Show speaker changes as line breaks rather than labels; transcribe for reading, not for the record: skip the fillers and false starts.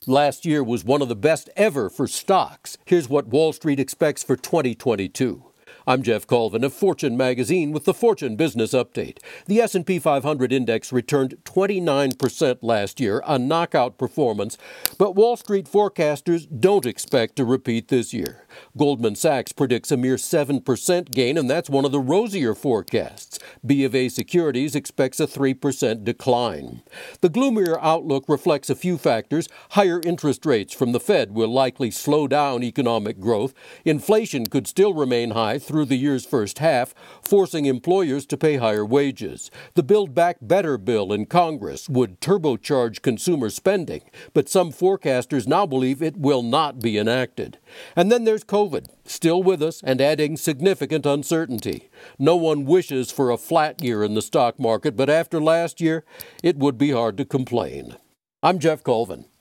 Last year was one of the best ever for stocks. Here's what Wall Street expects for 2022. I'm Jeff Colvin of Fortune Magazine with the Fortune Business Update. The S&P 500 index returned 29% last year, a knockout performance, but Wall Street forecasters don't expect to repeat this year. Goldman Sachs predicts a mere 7% gain, and that's one of the rosier forecasts. B of A Securities expects a 3% decline. The gloomier outlook reflects a few factors. Higher interest rates from the Fed will likely slow down economic growth. Inflation could still remain high through the year's first half, forcing employers to pay higher wages. The Build Back Better bill in Congress would turbocharge consumer spending, but some forecasters now believe it will not be enacted. And then there's COVID, still with us and adding significant uncertainty. No one wishes for a flat year in the stock market, but after last year, it would be hard to complain. I'm Jeff Colvin.